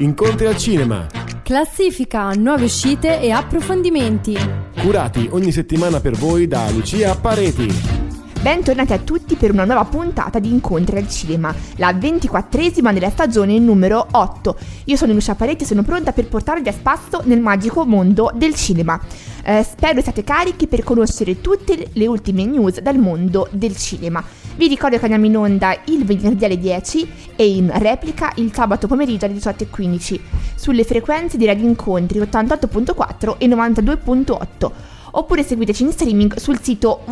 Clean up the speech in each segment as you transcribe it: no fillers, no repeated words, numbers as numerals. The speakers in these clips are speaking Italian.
Incontri al cinema. Classifica, nuove uscite e approfondimenti. Curati ogni settimana per voi da Lucia Pareti. Bentornati a tutti per una nuova puntata di Incontri al cinema, la 24esima della stagione numero 8. Io sono Lucia Pareti e sono pronta per portarvi a spasso nel magico mondo del cinema. Spero siate carichi per conoscere tutte le ultime news dal mondo del cinema. Vi ricordo che andiamo in onda il venerdì alle 10 e in replica il sabato pomeriggio alle 18:15 sulle frequenze di Radio Incontri 88.4 e 92.8. Oppure seguiteci in streaming sul sito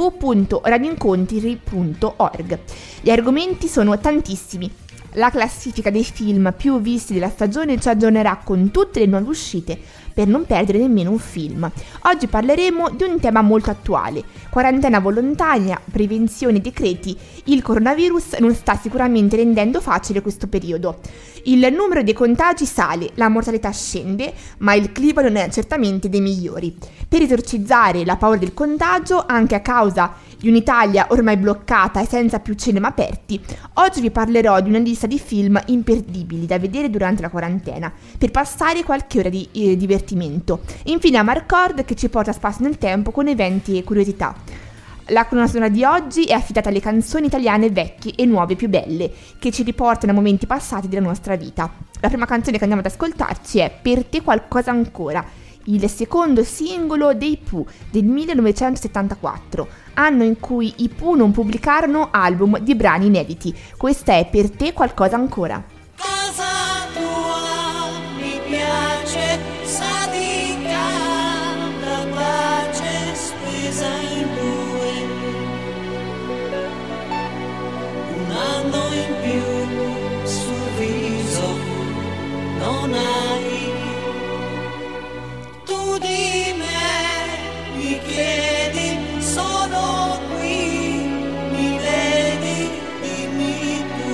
www.radioincontri.org. Gli argomenti sono tantissimi. La classifica dei film più visti della stagione ci aggiornerà con tutte le nuove uscite per non perdere nemmeno un film. Oggi parleremo di un tema molto attuale: quarantena volontaria, prevenzione e decreti. Il coronavirus non sta sicuramente rendendo facile questo periodo. Il numero dei contagi sale, la mortalità scende, ma il clima non è certamente dei migliori. Per esorcizzare la paura del contagio, anche a causa di un'Italia ormai bloccata e senza più cinema aperti, oggi vi parlerò di una lista di film imperdibili da vedere durante la quarantena, per passare qualche ora di divertimento. Infine a Marcord, che ci porta a spasso nel tempo con eventi e curiosità. La colonna sonora di oggi è affidata alle canzoni italiane vecchie e nuove più belle, che ci riportano a momenti passati della nostra vita. La prima canzone che andiamo ad ascoltarci è Per te qualcosa ancora, il secondo singolo dei Pooh del 1974, anno in cui i Pooh non pubblicarono album di brani inediti. Questa è Per te qualcosa ancora. Casa tua mi piace, sadicca, la pace spesa in due, un anno in più sul viso non hai. Tu di me mi chiedi, sono qui, mi vedi, dimmi tu.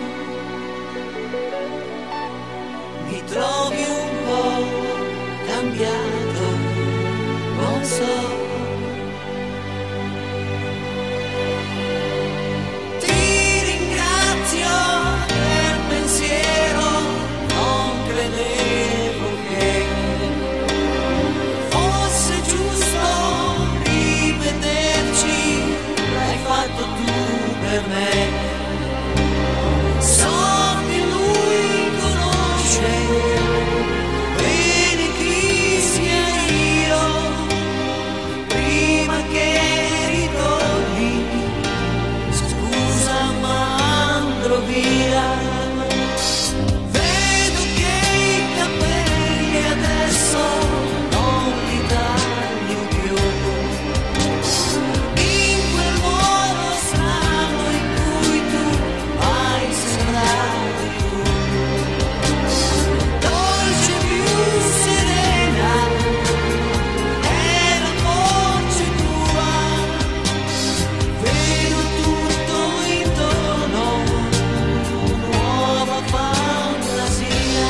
Mi trovi un po' cambiato, non so. Ti ringrazio del pensiero, non credevo che fosse giusto rivederci, l'hai fatto tu per me. So che lui conosce bene chi sia io, prima che ritorni, scusa ma andrò via. Vedo che i capelli adesso non li taglio più, in quel modo strano in cui tu hai sembrato tu, dolce più serena è la voce tua. Vedo tutto intorno, nuova fantasia.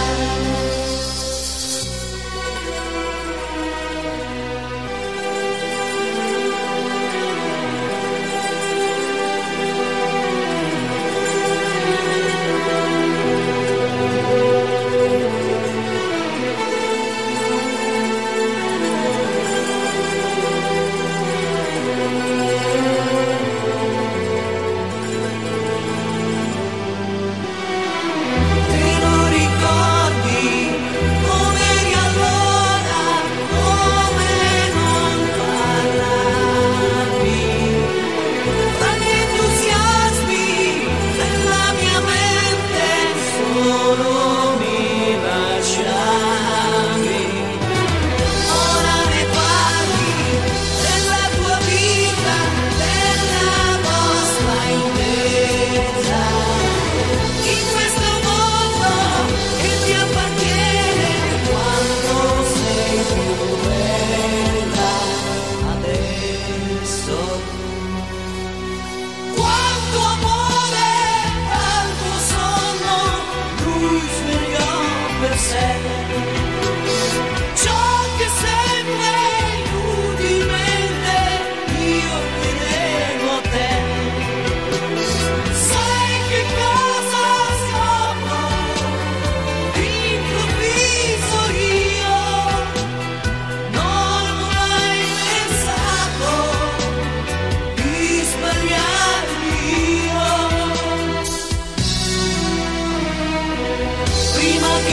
Te lo ricordi come eri allora, come non parlavi, tra gli entusiasmi della mia mente solo mi lasciavi. Ora ne parli della tua vita, della vostra intesa, in questo mondo che ti appartiene quando sei più bella. Adesso quanto amore, tanto sonno, lui svegliò per sé. Ciò che sempre inutilmente io chiedevo a te. Sai che cosa sono?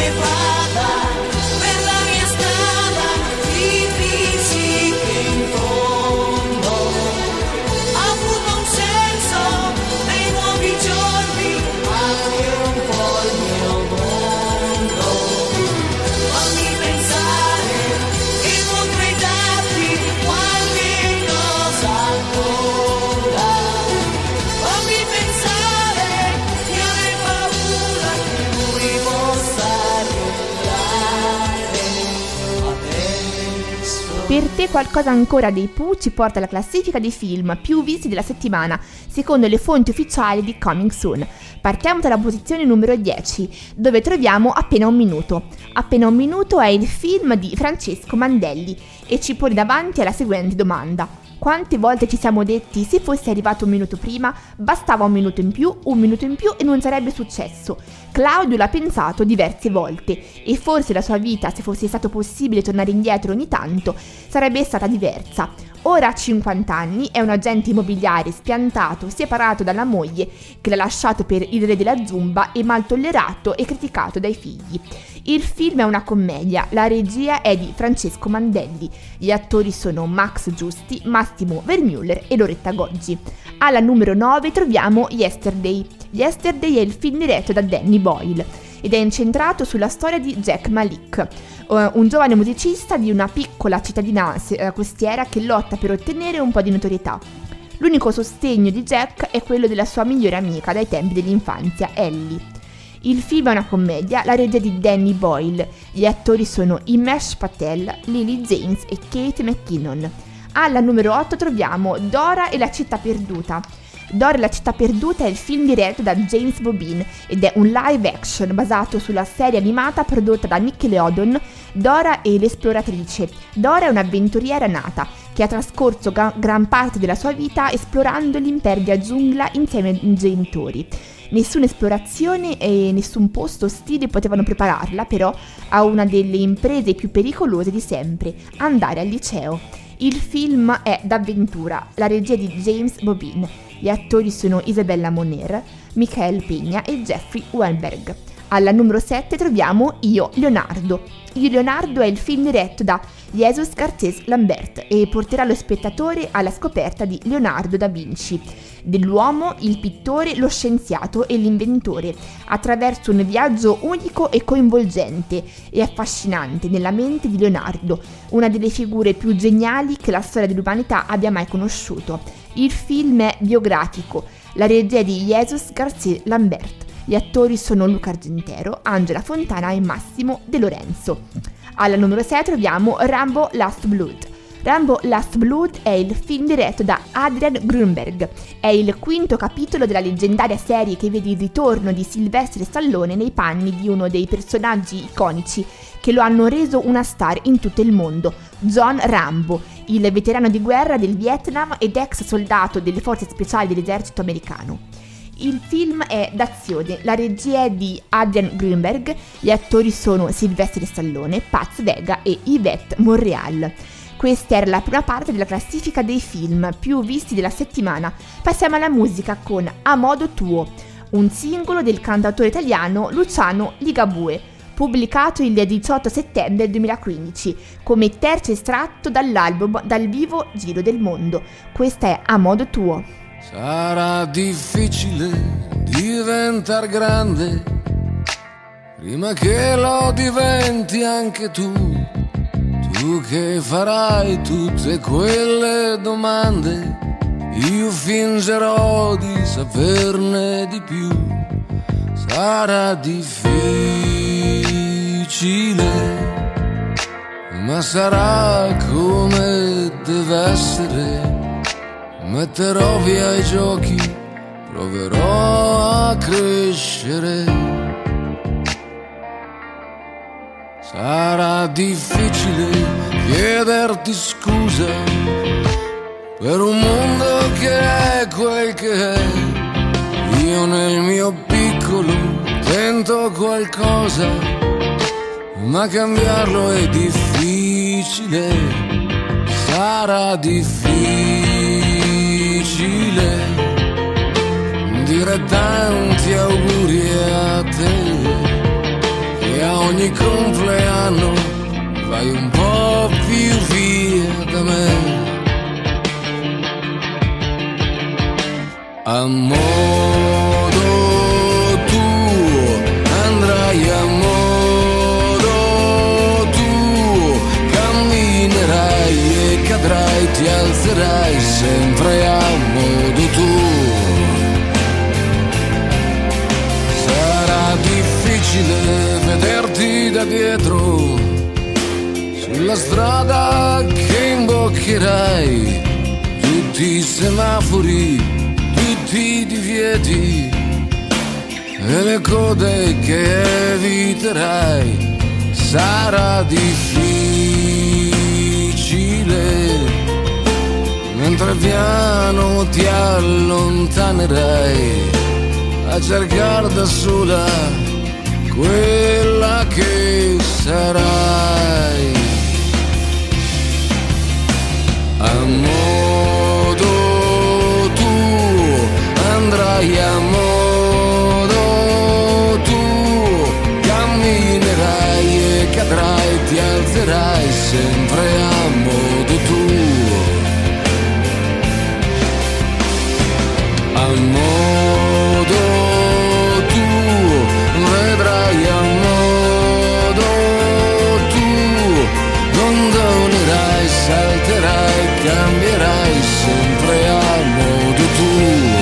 che vada per la mia strada di bici che in fondo ha avuto un senso nei nuovi giorni, anche un po' il mio mondo. Fammi pensare che potrei darti qualche cosa ancora. Fammi pensare di aver paura che lui possa arrivare adesso. Per te qualcosa ancora dei Pooh ci porta alla classifica dei film più visti della settimana, secondo le fonti ufficiali di Coming Soon. Partiamo dalla posizione numero 10, dove troviamo Appena un minuto. Appena un minuto è il film di Francesco Mandelli e ci pone davanti alla seguente domanda: quante volte ci siamo detti se fosse arrivato un minuto prima, bastava un minuto in più e non sarebbe successo? Claudio l'ha pensato diverse volte e forse la sua vita, se fosse stato possibile tornare indietro ogni tanto, sarebbe stata diversa. Ora ha 50 anni, è un agente immobiliare spiantato, separato dalla moglie che l'ha lasciato per il re della Zumba e mal tollerato e criticato dai figli. Il film è una commedia, la regia è di Francesco Mandelli, gli attori sono Max Giusti, Massimo Vermüller e Loretta Goggi. Alla numero 9 troviamo Yesterday. Yesterday è il film diretto da Danny Boyle ed è incentrato sulla storia di Jack Malik, un giovane musicista di una piccola cittadina costiera che lotta per ottenere un po' di notorietà. L'unico sostegno di Jack è quello della sua migliore amica dai tempi dell'infanzia, Ellie. Il film è una commedia, la regia di Danny Boyle, gli attori sono Himesh Patel, Lily James e Kate McKinnon. Alla numero 8 troviamo Dora e la città perduta. Dora e la città perduta è il film diretto da James Bobin ed è un live action basato sulla serie animata prodotta da Nickelodeon, Dora e l'esploratrice. Dora è un'avventuriera nata che ha trascorso gran parte della sua vita esplorando l'impervia giungla insieme ai genitori. Nessuna esplorazione e nessun posto ostile potevano prepararla però a una delle imprese più pericolose di sempre, andare al liceo. Il film è d'avventura, la regia di James Bobin. Gli attori sono Isabella Moner, Michael Peña e Jeffrey Weinberg. Alla numero 7 troviamo Io, Leonardo. Io, Leonardo è il film diretto da Jesus Garcés Lambert e porterà lo spettatore alla scoperta di Leonardo da Vinci, dell'uomo, il pittore, lo scienziato e l'inventore, attraverso un viaggio unico e coinvolgente e affascinante nella mente di Leonardo, una delle figure più geniali che la storia dell'umanità abbia mai conosciuto. Il film è biografico, la regia è di Jesus Garcés Lambert. Gli attori sono Luca Argentero, Angela Fontana e Massimo De Lorenzo. Alla numero 6 troviamo Rambo Last Blood. Rambo Last Blood è il film diretto da Adrian Grunberg. È il quinto capitolo della leggendaria serie che vede il ritorno di Sylvester Stallone nei panni di uno dei personaggi iconici che lo hanno reso una star in tutto il mondo, John Rambo, il veterano di guerra del Vietnam ed ex soldato delle forze speciali dell'esercito americano. Il film è d'azione, la regia è di Adrian Grunberg, gli attori sono Sylvester Stallone, Paz Vega e Yvette Monreal. Questa era la prima parte della classifica dei film più visti della settimana. Passiamo alla musica con A modo tuo, un singolo del cantautore italiano Luciano Ligabue, pubblicato il 18 settembre 2015 come terzo estratto dall'album Dal vivo Giro del mondo. Questa è A modo tuo. Sarà difficile diventar grande prima che lo diventi anche tu che farai tutte quelle domande, io fingerò di saperne di più. Sarà difficile, ma sarà come deve essere. Metterò via i giochi, proverò a crescere. Sarà difficile chiederti scusa per un mondo che è quel che è. Io nel mio piccolo tento qualcosa, ma cambiarlo è difficile. Sarà difficile dire tanti auguri a te, che a ogni compleanno vai un po' più via da me. A modo tuo andrai, a modo tuo camminerai e cadrai, ti alzerai sempre a modo tuo. Sarà difficile vederti da dietro sulla strada che imboccherai, tutti i semafori, tutti i divieti e le code che eviterai. Sarà difficile mentre piano ti allontanerai a cercare da sola quella che sarai. A modo tuo andrai, a modo tuo camminerai e cadrai, ti alzerai sempre a modo tuo. A modo tuo vedrai, a modo tuo gondolerai, salterai, cambierai sempre a modo tuo.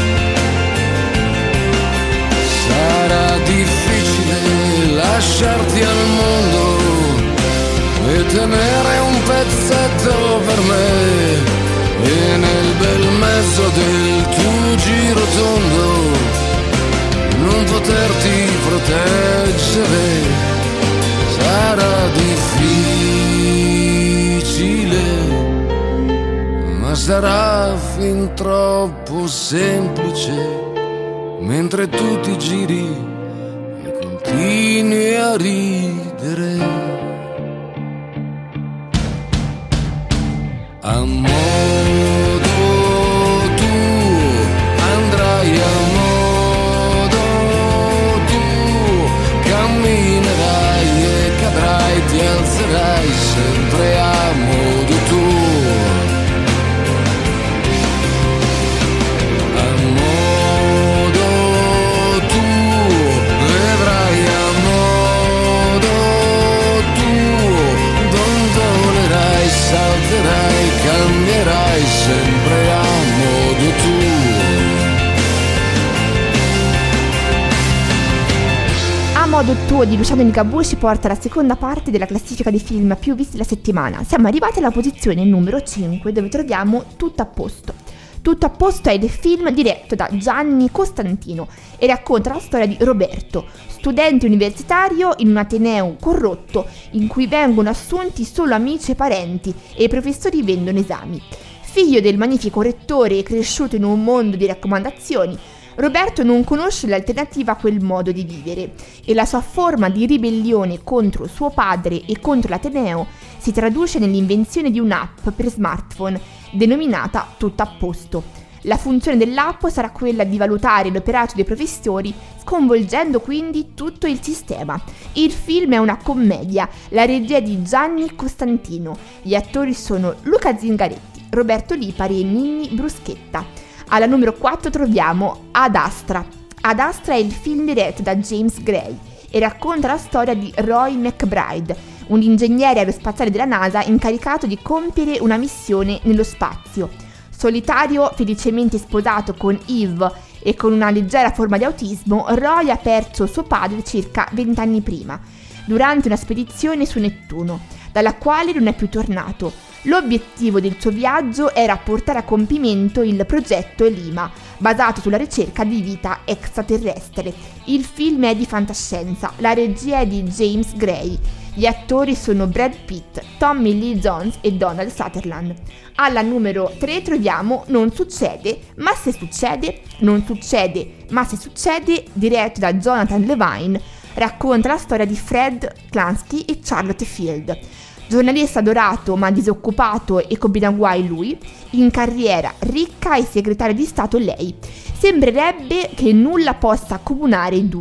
Sarà difficile lasciarti al mondo e tenere un pezzetto per me, e nel bel mezzo del tuo giro tondo non poterti proteggere. Sarà difficile, ma sarà fin troppo semplice mentre tu ti giri e continui a ridere. A modo tuo andrai, a modo tuo camminerai e cadrai, ti alzerai sempre a modo tuo. A modo tuo vedrai, a modo tuo gondolerai, salterai, cambierai sempre a modo tuo. A modo tuo di Luciano Ligabue ci porta alla seconda parte della classifica dei film più visti la settimana. Siamo arrivati alla posizione numero 5, dove troviamo Tutto a posto. Tutto a posto è il film diretto da Gianni Costantino e racconta la storia di Roberto, studente universitario in un ateneo corrotto in cui vengono assunti solo amici e parenti e i professori vendono esami. Figlio del magnifico rettore e cresciuto in un mondo di raccomandazioni, Roberto non conosce l'alternativa a quel modo di vivere e la sua forma di ribellione contro suo padre e contro l'Ateneo si traduce nell'invenzione di un'app per smartphone denominata Tutto a posto. La funzione dell'app sarà quella di valutare l'operato dei professori, sconvolgendo quindi tutto il sistema. Il film è una commedia, la regia è di Gianni Costantino. Gli attori sono Luca Zingaretti, Roberto Lipari e Ninni Bruschetta. Alla numero 4 troviamo Ad Astra. Ad Astra è il film diretto da James Gray e racconta la storia di Roy McBride, un ingegnere aerospaziale della NASA incaricato di compiere una missione nello spazio. Solitario, felicemente sposato con Eve e con una leggera forma di autismo, Roy ha perso suo padre circa 20 anni prima, durante una spedizione su Nettuno, dalla quale non è più tornato. L'obiettivo del suo viaggio era portare a compimento il progetto Lima, basato sulla ricerca di vita extraterrestre. Il film è di fantascienza, la regia è di James Gray. Gli attori sono Brad Pitt, Tommy Lee Jones e Donald Sutherland. Alla numero 3 troviamo Non succede, ma se succede, non succede, ma se succede, diretto da Jonathan Levine, racconta la storia di Fred Klansky e Charlotte Field. Giornalista adorato ma disoccupato e combina guai lui, in carriera ricca e segretaria di Stato lei. Sembrerebbe che nulla possa accomunare i due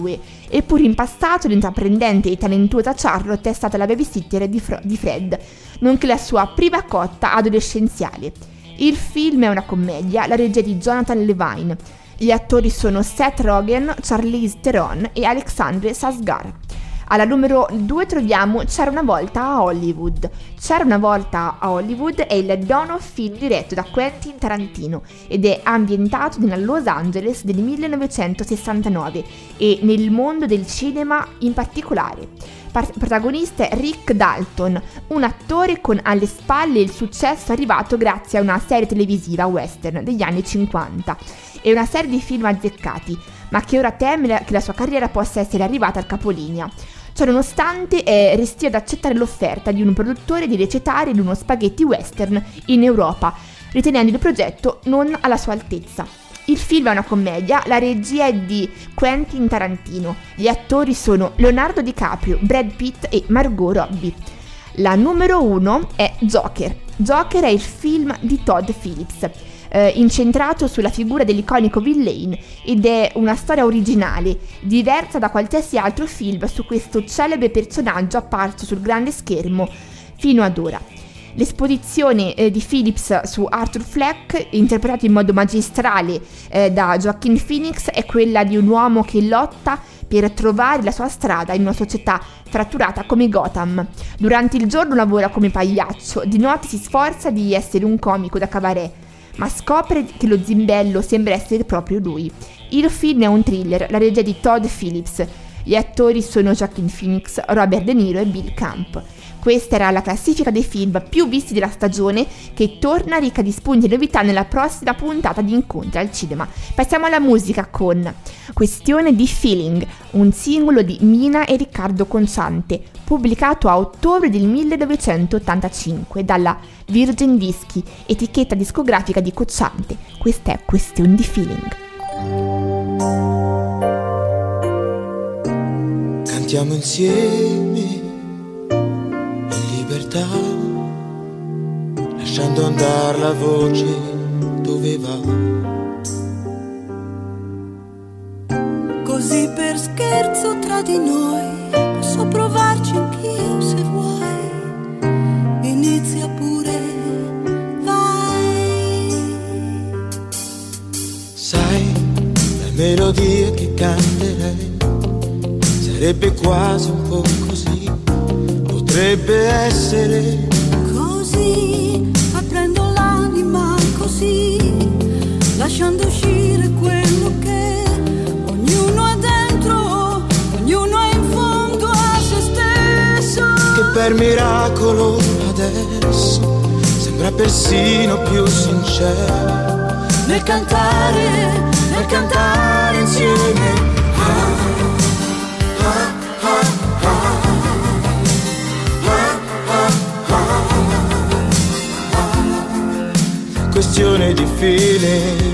Eppure in passato l'intraprendente e talentuosa Charlotte è stata la babysitter di Fred, nonché la sua prima cotta adolescenziale. Il film è una commedia, la regia è di Jonathan Levine. Gli attori sono Seth Rogen, Charlize Theron e Alexandre Skarsgård. Alla numero 2 troviamo C'era una volta a Hollywood. C'era una volta a Hollywood è il nono film diretto da Quentin Tarantino ed è ambientato nella Los Angeles del 1969 e nel mondo del cinema in particolare. Protagonista è Rick Dalton, un attore con alle spalle il successo arrivato grazie a una serie televisiva western degli anni 50 e una serie di film azzeccati, ma che ora teme che la sua carriera possa essere arrivata al capolinea. Ciononostante è restio ad accettare l'offerta di un produttore di recitare in uno spaghetti western in Europa, ritenendo il progetto non alla sua altezza. Il film è una commedia, la regia è di Quentin Tarantino. Gli attori sono Leonardo DiCaprio, Brad Pitt e Margot Robbie. La numero 1 è Joker. Joker è il film di Todd Phillips, incentrato sulla figura dell'iconico villain ed è una storia originale, diversa da qualsiasi altro film su questo celebre personaggio apparso sul grande schermo fino ad ora. L'esposizione di Phillips su Arthur Fleck, interpretato in modo magistrale da Joaquin Phoenix, è quella di un uomo che lotta per trovare la sua strada in una società fratturata come Gotham. Durante il giorno lavora come pagliaccio, di notte si sforza di essere un comico da cabaret, ma scopre che lo zimbello sembra essere proprio lui. Il film è un thriller, la regia è di Todd Phillips. Gli attori sono Joaquin Phoenix, Robert De Niro e Bill Camp. Questa era la classifica dei film più visti della stagione, che torna ricca di spunti e novità nella prossima puntata di Incontri al Cinema. Passiamo alla musica con Questione di Feeling, un singolo di Mina e Riccardo Cocciante, pubblicato a ottobre del 1985 dalla Virgin Dischi, etichetta discografica di Cocciante. Questa è Questione di Feeling. Cantiamo insieme libertà, lasciando andare la voce dove va. Così per scherzo tra di noi posso provarci anch'io se vuoi. Inizia pure, vai. Sai, la melodia che canterei sarebbe quasi un po' così. Potrebbe essere così, aprendo l'anima così, lasciando uscire quello che ognuno ha dentro, ognuno è in fondo a se stesso. che per miracolo adesso sembra persino più sincero Nel cantare insieme. Questione di feeling.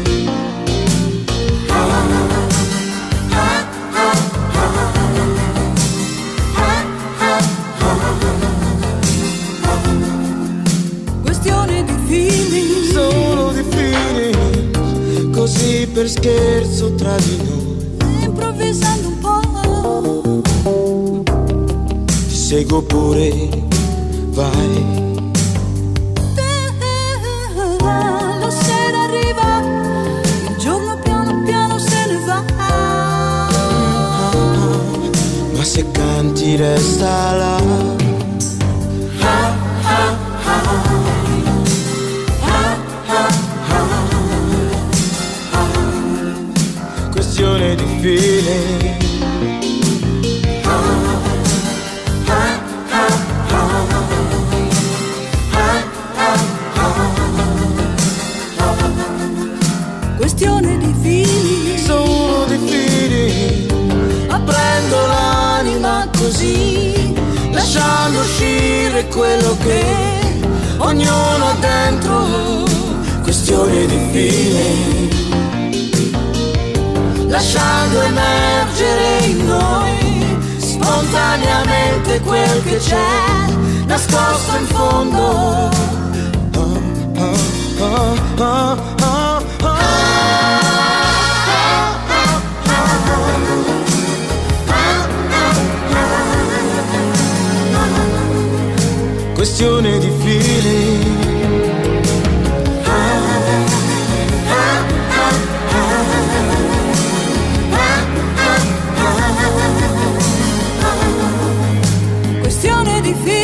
Questione di feeling. Solo di feeling. Così per scherzo tra di noi. Improvvisando un po'. Ti seguo pure, vai. La sera arriva, il giorno piano piano se ne va. Ma se canti resta là. Questione di feeling. Questione di feeling. Solo di feeling. Aprendo l'anima così, Lasciando uscire quello che ognuno ha dentro. Questione di feeling. Lasciando emergere in noi spontaneamente quel che c'è nascosto in fondo. questione di feeling. Questione di feeling.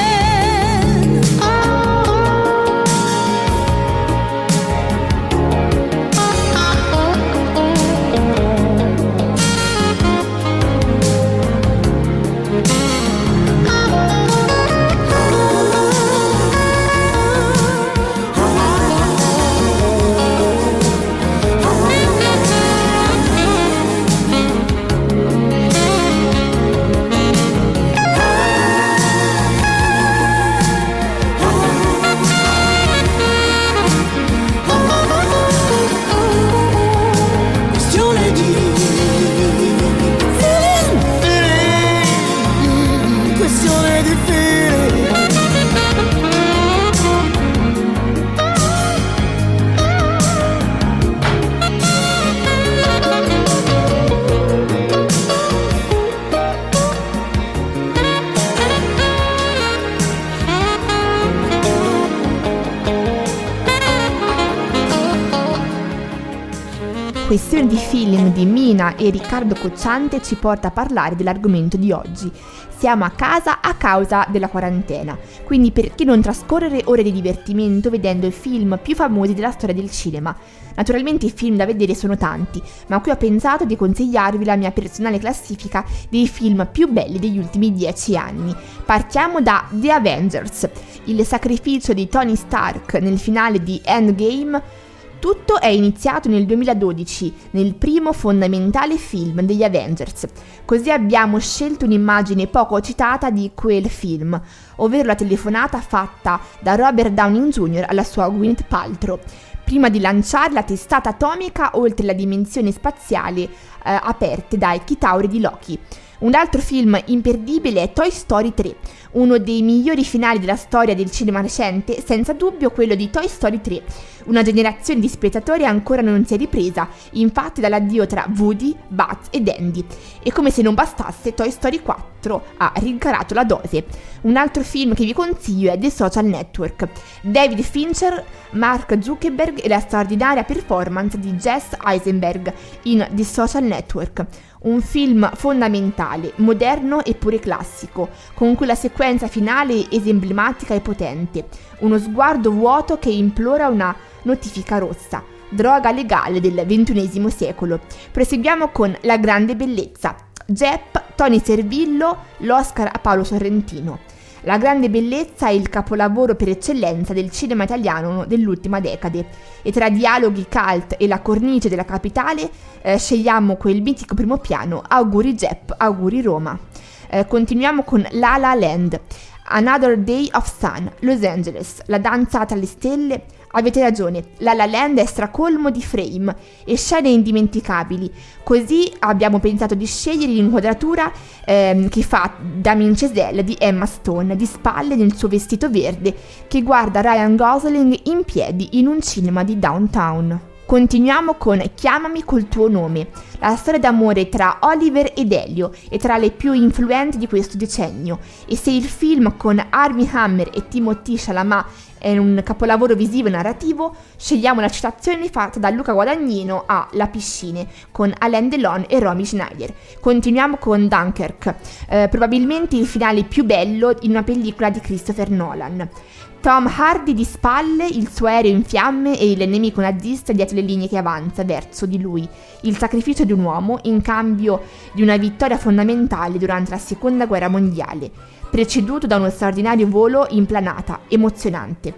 Questione di feeling di Mina e Riccardo Cocciante ci porta a parlare dell'argomento di oggi. Siamo a casa a causa della quarantena, quindi perché non trascorrere ore di divertimento vedendo i film più famosi della storia del cinema? Naturalmente i film da vedere sono tanti, ma qui ho pensato di consigliarvi la mia personale classifica dei film più belli degli ultimi 10 anni. Partiamo da The Avengers, il sacrificio di Tony Stark nel finale di Endgame. Tutto è iniziato nel 2012, nel primo fondamentale film degli Avengers. Così abbiamo scelto un'immagine poco citata di quel film, ovvero la telefonata fatta da Robert Downey Jr. alla sua Gwyneth Paltrow, prima di lanciare la testata atomica oltre la dimensione spaziale aperte dai chitauri di Loki. Un altro film imperdibile è Toy Story 3, uno dei migliori finali della storia del cinema recente, senza dubbio quello di Toy Story 3. Una generazione di spettatori ancora non si è ripresa, infatti, dall'addio tra Woody, Buzz ed Andy. E come se non bastasse, Toy Story 4 ha rincarato la dose. Un altro film che vi consiglio è The Social Network. David Fincher, Mark Zuckerberg e la straordinaria performance di Jesse Eisenberg in The Social Network. Un film fondamentale, moderno eppure classico, con quella sequenza finale emblematica e potente. Uno sguardo vuoto che implora una notifica rossa, droga legale del XXI secolo. Proseguiamo con La grande bellezza. Jep, Tony Servillo, l'Oscar a Paolo Sorrentino. La grande bellezza è il capolavoro per eccellenza del cinema italiano dell'ultima decade, e tra dialoghi cult e la cornice della capitale scegliamo quel mitico primo piano Auguri Jep, auguri Roma. Continuiamo con La La Land. Another Day of Sun, Los Angeles, la danza tra le stelle. Avete ragione, La La Land è stracolmo di frame e scene indimenticabili, così abbiamo pensato di scegliere l'inquadratura che fa Damien Chazelle di Emma Stone, di spalle nel suo vestito verde, che guarda Ryan Gosling in piedi in un cinema di downtown. Continuiamo con Chiamami col tuo nome, la storia d'amore tra Oliver ed Elio è tra le più influenti di questo decennio, e se il film con Armie Hammer e Timothée Chalamet è un capolavoro visivo e narrativo, scegliamo la citazione fatta da Luca Guadagnino a La piscine con Alain Delon e Romy Schneider. Continuiamo con Dunkirk, probabilmente il finale più bello in una pellicola di Christopher Nolan. Tom Hardy di spalle, il suo aereo in fiamme e il nemico nazista dietro le linee che avanza verso di lui. Il sacrificio di un uomo in cambio di una vittoria fondamentale durante la Seconda Guerra Mondiale, preceduto da uno straordinario volo in planata, emozionante.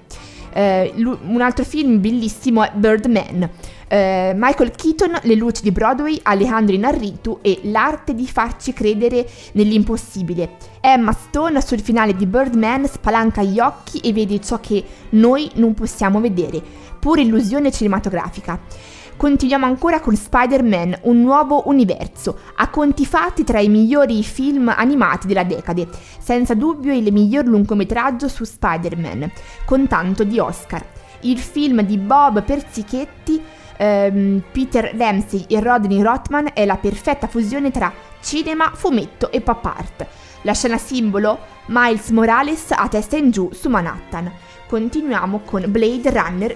Un altro film bellissimo è Birdman. Michael Keaton, Le luci di Broadway, Alejandro Inarritu e l'arte di farci credere nell'impossibile. Emma Stone sul finale di Birdman spalanca gli occhi e vede ciò che noi non possiamo vedere, pura illusione cinematografica. Continuiamo ancora con Spider-Man, un nuovo universo, a conti fatti tra i migliori film animati della decade, senza dubbio il miglior lungometraggio su Spider-Man, con tanto di Oscar. Il film di Bob Persichetti, Peter Ramsey e Rodney Rothman è la perfetta fusione tra cinema, fumetto e pop art. La scena simbolo, Miles Morales a testa in giù su Manhattan. Continuiamo con Blade Runner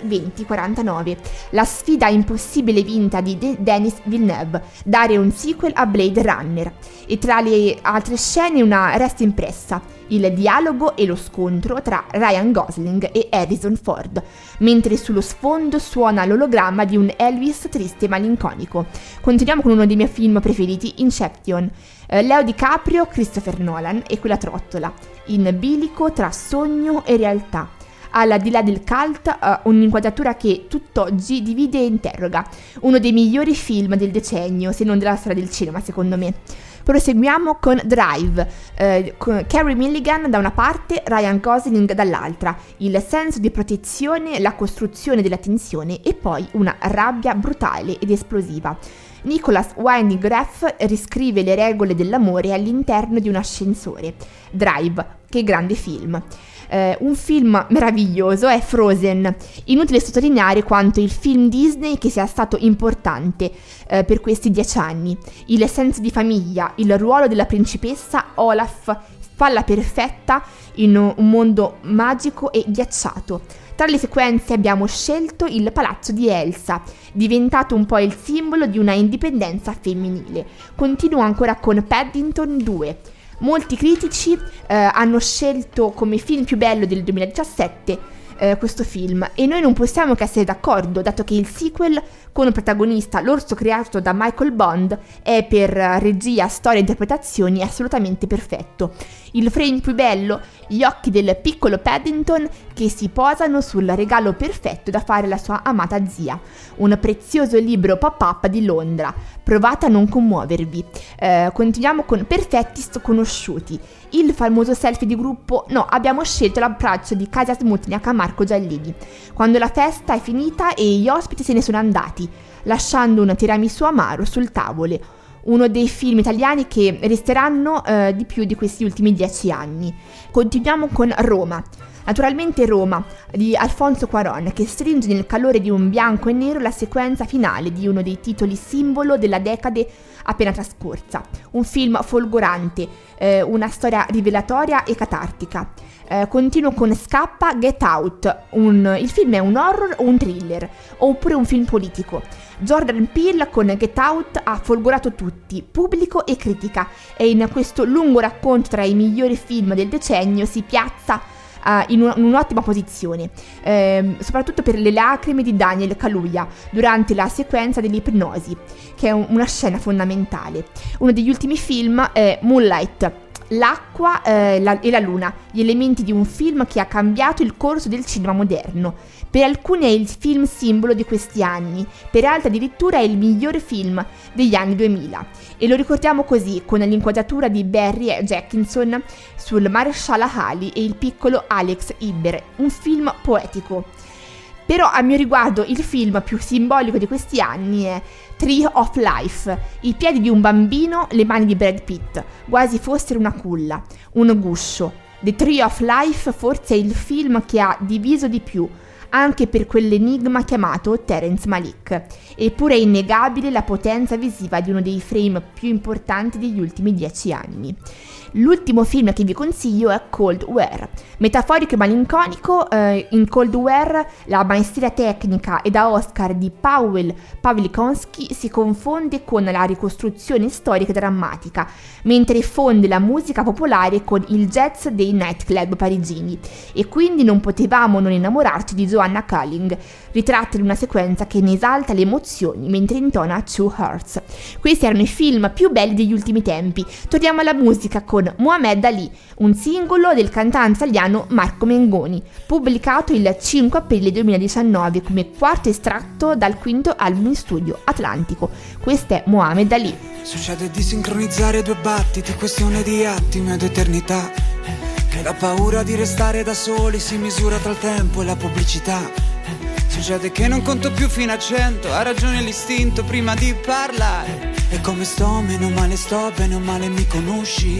2049, la sfida impossibile vinta di Denis Villeneuve, dare un sequel a Blade Runner. E tra le altre scene una resta impressa, il dialogo e lo scontro tra Ryan Gosling e Harrison Ford, mentre sullo sfondo suona l'ologramma di un Elvis triste e malinconico. Continuiamo con uno dei miei film preferiti, Inception. Leo DiCaprio, Christopher Nolan e quella trottola, in bilico tra sogno e realtà. Al di là del cult, un'inquadratura che tutt'oggi divide e interroga. Uno dei migliori film del decennio, se non della storia del cinema, secondo me. Proseguiamo con Drive, con Carey Mulligan da una parte, Ryan Gosling dall'altra. Il senso di protezione, la costruzione della tensione e poi una rabbia brutale ed esplosiva. Nicholas Winding Refn riscrive le regole dell'amore all'interno di un ascensore. Drive, che grande film. Un film meraviglioso è Frozen. Inutile sottolineare quanto il film Disney che sia stato importante per questi 10 anni. Il senso di famiglia, il ruolo della principessa Olaf, falla perfetta in un mondo magico e ghiacciato. Tra le sequenze abbiamo scelto il palazzo di Elsa, diventato un po' il simbolo di una indipendenza femminile. Continuo ancora con Paddington 2. Molti critici hanno scelto come film più bello del 2017 questo film e noi non possiamo che essere d'accordo, dato che il sequel con un protagonista, l'orso creato da Michael Bond, è per regia, storia e interpretazioni assolutamente perfetto. Il frame più bello, gli occhi del piccolo Paddington che si posano sul regalo perfetto da fare alla sua amata zia. Un prezioso libro pop-up di Londra. Provate a non commuovervi. Continuiamo con Perfetti Sconosciuti. Il famoso selfie di gruppo. No, abbiamo scelto l'abbraccio di Kasia Smutniak a Marco Giallini, quando la festa è finita e gli ospiti se ne sono andati, lasciando un tiramisù amaro sul tavolo. Uno dei film italiani che resteranno di più di questi ultimi 10 anni. Continuiamo con Roma. Naturalmente Roma, di Alfonso Cuarón, che stringe nel calore di un bianco e nero la sequenza finale di uno dei titoli simbolo della decade appena trascorsa. Un film folgorante, una storia rivelatoria e catartica. Continuo con Scappa, Get Out. Il film è un horror o un thriller, oppure un film politico. Jordan Peele con Get Out ha folgorato tutti, pubblico e critica, e in questo lungo racconto tra i migliori film del decennio si piazza in un'ottima posizione, soprattutto per le lacrime di Daniel Kaluuya durante la sequenza dell'ipnosi, che è una scena fondamentale. Uno degli ultimi film è Moonlight, l'acqua e la luna, gli elementi di un film che ha cambiato il corso del cinema moderno. Per alcuni è il film simbolo di questi anni, per altri addirittura è il migliore film degli anni 2000. E lo ricordiamo così, con l'inquadratura di Barry Jenkins sul maresciallo Ali e il piccolo Alex Iber, un film poetico. Però a mio riguardo il film più simbolico di questi anni è Tree of Life, i piedi di un bambino, le mani di Brad Pitt, quasi fossero una culla, un guscio. The Tree of Life forse è il film che ha diviso di più, anche per quell'enigma chiamato Terrence Malick. Eppure è innegabile la potenza visiva di uno dei frame più importanti degli ultimi 10 anni. L'ultimo film che vi consiglio è Cold War. Metaforico e malinconico, in Cold War la maestria tecnica e da Oscar di Powell Pawlikowski si confonde con la ricostruzione storica e drammatica, mentre fonde la musica popolare con il jazz dei nightclub parigini, e quindi non potevamo non innamorarci di Joanna Culling, ritratta in una sequenza che ne esalta le emozioni mentre intona Two Hearts. Questi erano i film più belli degli ultimi tempi. Torniamo alla musica con Mohamed Ali, un singolo del cantante italiano Marco Mengoni, pubblicato il 5 aprile 2019 come quarto estratto dal quinto album in studio Atlantico. Questo è Mohamed Ali. Succede di sincronizzare due battiti, questione di attimi ed eternità, che la paura di restare da soli si misura tra il tempo e la pubblicità. Succede che non conto più fino a 100, ha ragione l'istinto prima di parlare. E come sto, meno male sto, bene o male mi conosci.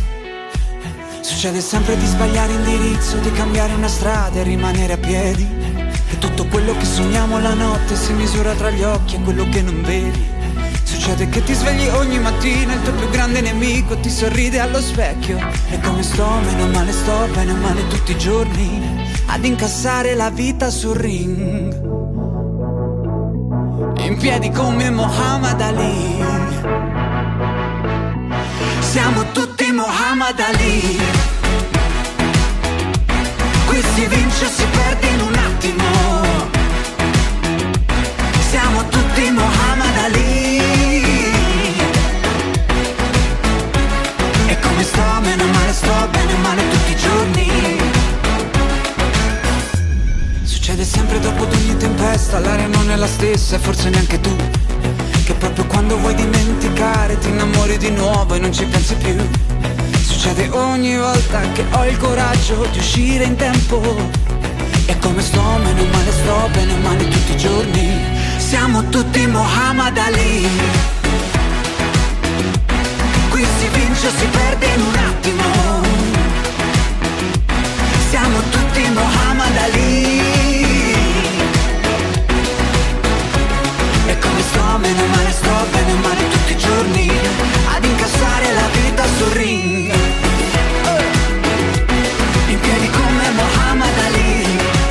Succede sempre di sbagliare indirizzo, di cambiare una strada e rimanere a piedi. E tutto quello che sogniamo la notte si misura tra gli occhi e quello che non vedi. Succede che ti svegli ogni mattina, il tuo più grande nemico ti sorride allo specchio. E come sto, meno male sto, bene o male tutti i giorni, ad incassare la vita sul ring, in piedi come Muhammad Ali. Siamo tutti Muhammad Ali. Qui si vince o si perde in un attimo. Siamo tutti Muhammad Ali. E come sto, meno male sto, bene o male tutti i giorni. Succede sempre dopo ad ogni tempesta, l'aria non è la stessa e forse neanche tu, che proprio quando vuoi dimenticare ti innamori di nuovo e non ci pensi più. Succede ogni volta che ho il coraggio di uscire in tempo. E come sto, meno male sto, bene o male tutti i giorni. Siamo tutti Muhammad Ali. Qui si vince o si perde in un attimo. Siamo tutti Muhammad Ali. E come sto, meno male sto, bene o male tutti i giorni, ad incassare la vita sul ring, in piedi come Muhammad Ali.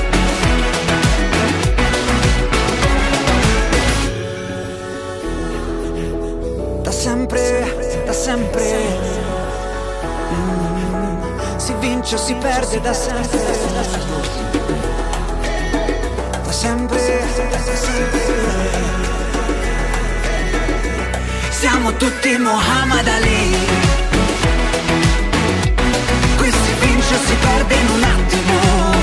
Da sempre si vince o si perde da sempre. Da sempre. Siamo tutti Muhammad Ali. Qui si vince o si perde in un attimo.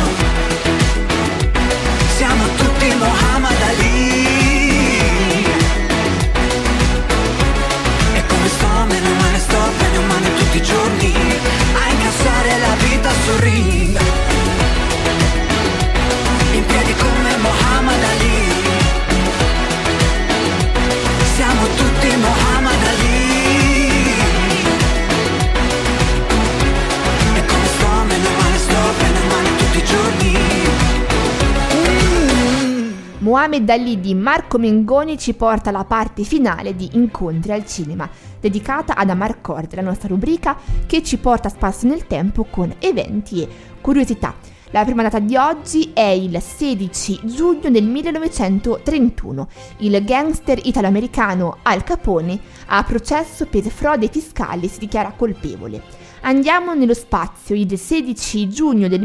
Siamo tutti Muhammad Ali. E come sto, meno male sto, bene o male tutti i giorni, a incassare la vita sul ring, in piedi come Muhammad Ali. Siamo tutti Muhammad Ali. E come sto, meno male sto, bene o male tutti i giorni. Muhammad Ali di Marco Mengoni ci porta alla parte finale di Incontri al Cinema, dedicata ad Amarcord, la nostra rubrica che ci porta a spasso nel tempo con eventi e curiosità. La prima data di oggi è il 16 giugno del 1931. Il gangster italo-americano Al Capone, a processo per frode fiscale, si dichiara colpevole. Andiamo nello spazio. Il 16 giugno del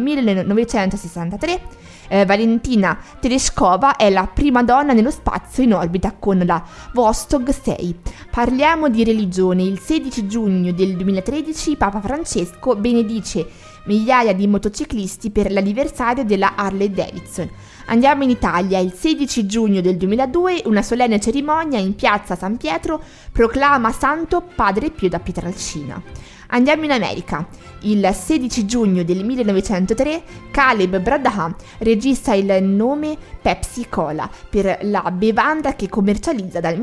1963 Valentina Tereshkova è la prima donna nello spazio in orbita con la Vostok 6. Parliamo di religione. Il 16 giugno del 2013 Papa Francesco benedice migliaia di motociclisti per l'anniversario della Harley Davidson. Andiamo in Italia. Il 16 giugno del 2002 una solenne cerimonia in piazza San Pietro proclama santo Padre Pio da Pietrelcina. Andiamo in America. Il 16 giugno del 1903 Caleb Bradham registra il nome Pepsi Cola per la bevanda che commercializza dal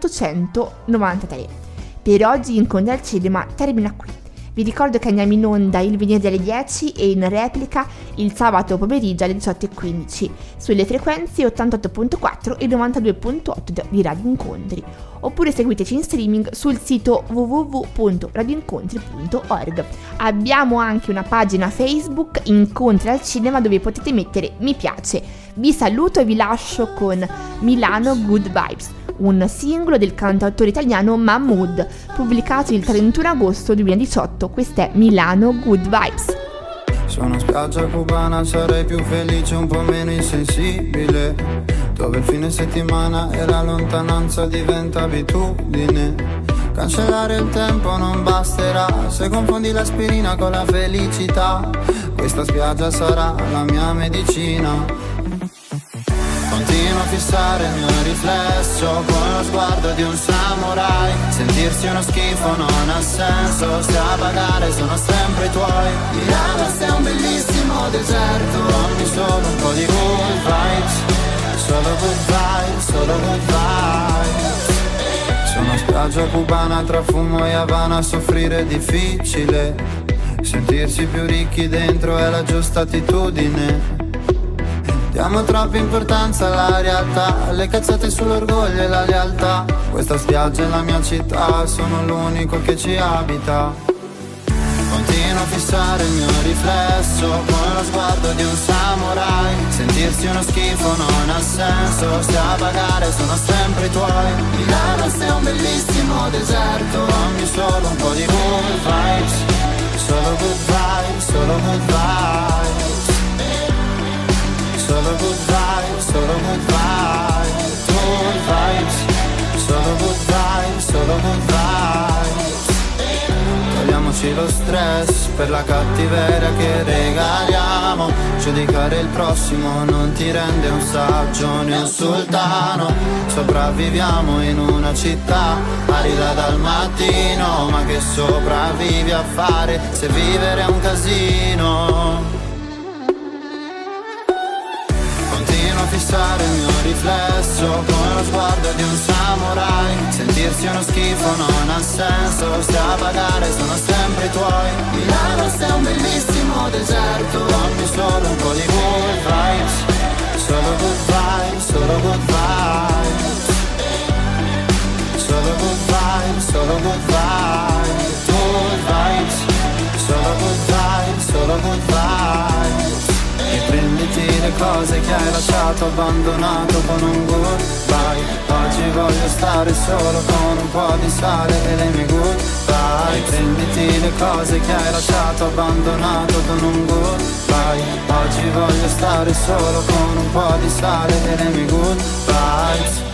1893. Per oggi Incontri al Cinema termina qui. Vi ricordo che andiamo in onda il venerdì alle 10 e in replica il sabato pomeriggio alle 18:15 sulle frequenze 88.4 e 92.8 di Radio Incontri. Oppure seguiteci in streaming sul sito www.radioincontri.org. Abbiamo anche una pagina Facebook Incontri al Cinema dove potete mettere mi piace. Vi saluto e vi lascio con Milano Good Vibes, un singolo del cantautore italiano Mahmood, pubblicato il 31 agosto 2018. Questa è Milano Good Vibes. Sono spiaggia cubana, sarei più felice, un po' meno insensibile, dove il fine settimana e la lontananza diventa abitudine. Cancellare il tempo non basterà se confondi l'aspirina con la felicità. Questa spiaggia sarà la mia medicina. Continuo a fissare il mio riflesso con lo sguardo di un samurai. Sentirsi uno schifo non ha senso, se a pagare sono sempre i tuoi. Milano è un bellissimo deserto, dammi solo un po' di good vibes. Solo good vibes, solo good vibes. Sono spiaggia cubana tra fumo e Havana, a soffrire è difficile. Sentirsi più ricchi dentro è la giusta attitudine. Diamo troppa importanza alla realtà, le cazzate sull'orgoglio e la lealtà. Questa spiaggia è la mia città, sono l'unico che ci abita. Continuo a fissare il mio riflesso con lo sguardo di un samurai. Sentirsi uno schifo non ha senso, se a pagare sono sempre i tuoi. Milano è un bellissimo deserto, dammi solo un po' di good vibes. Solo good vibes, solo good vibes. Solo good vibes, solo good vibes. Good vibes, solo good vibes, solo good vibes. Togliamoci lo stress per la cattiveria che regaliamo. Giudicare il prossimo non ti rende un saggio né un sultano. Sopravviviamo in una città arida dal mattino, ma che sopravvivi a fare se vivere è un casino. Continuo a fissare il mio riflesso con lo sguardo di un samurai. Sentirsi uno schifo non ha senso, se a pagare sono sempre i tuoi. Milano è un bellissimo deserto, dammi solo un po' di good vibes. Solo good vibes, solo good vibes. Solo good vibes, solo good vibes. Good vibes, solo good vibes, solo good vibes. E prenditi le cose che hai lasciato abbandonato con un goodbye. Oggi voglio stare solo con un po' di sale e le mie goodbye. Prenditi le cose che hai lasciato abbandonato con un goodbye. Oggi voglio stare solo con un po' di sale e le mie goodbye.